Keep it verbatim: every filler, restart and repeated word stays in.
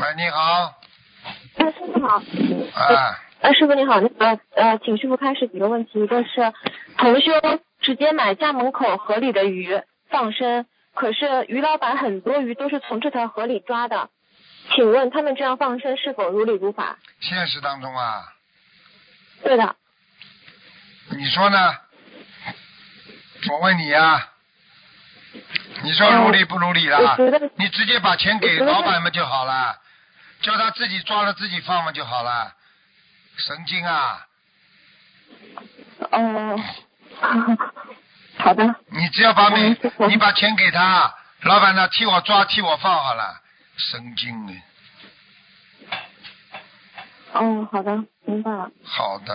喂，你好。 哎，师傅好。 啊。 呃，师傅你好，那个呃，请师傅开始几个问题，一个是同修直接买家门口河里的鱼放生，可是鱼老板很多鱼都是从这条河里抓的，请问他们这样放生是否如理如法？ 现实当中啊。 对的。 你说呢？我问你呀、你说如理不如理啦？你直接把钱给老板们就好了，叫他自己抓了自己放嘛就好了。神经啊！ 哦，好的。 你只要把每、嗯、你把钱给他，老板呢替我抓替我放好了，神经呢。 哦，好的，明白了。 好的。